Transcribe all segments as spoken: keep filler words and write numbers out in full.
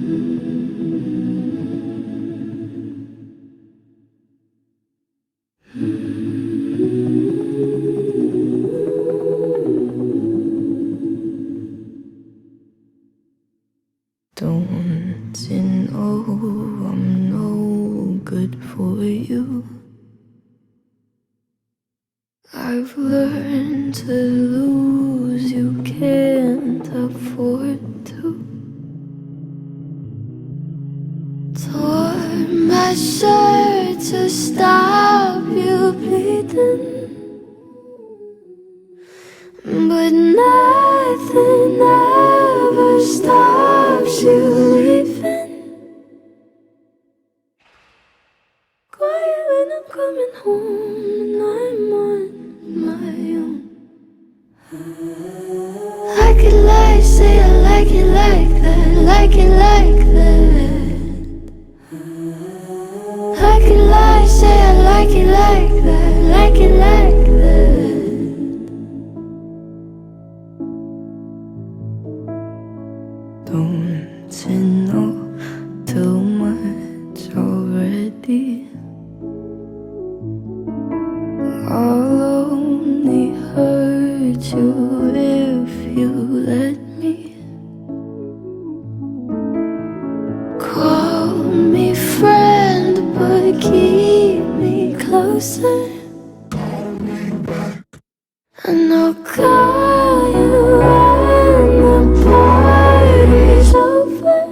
Don't you know I'm no good for you? I've learned to lose, you can't afford to. Tore my shirt to stop you bleeding, but nothing ever stops you leaving. Quiet when I'm coming home and I'm on my own. I could lie, say I like it like that, like it like that. I could lie, say I like it like that, like it like that. Don't you know too much already? I'll only hurt you if you let me. Call me friend, but keep me closer, and I'll call you when the party's over.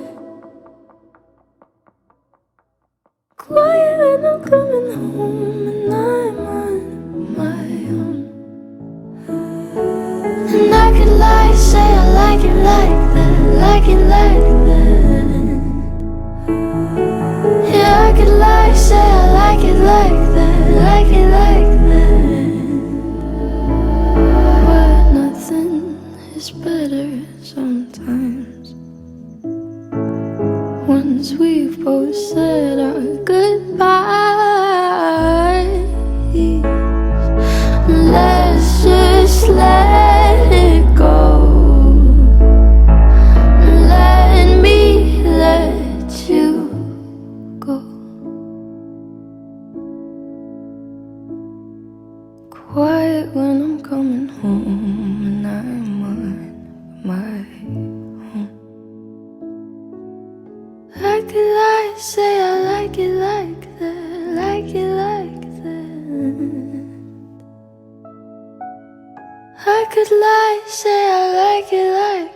Quiet when I'm coming home and I'm on my own. And I could lie, say I like it like that, like it like that. Yeah, I could lie, say I like it like that, like it like that. But nothing is better sometimes. Once we've both said our goodbyes, let's just let it go. Let me let you go. Quiet when I'm coming home and I'm on my own. I could lie, say I like it like that, like it like that. I could lie, say I like it like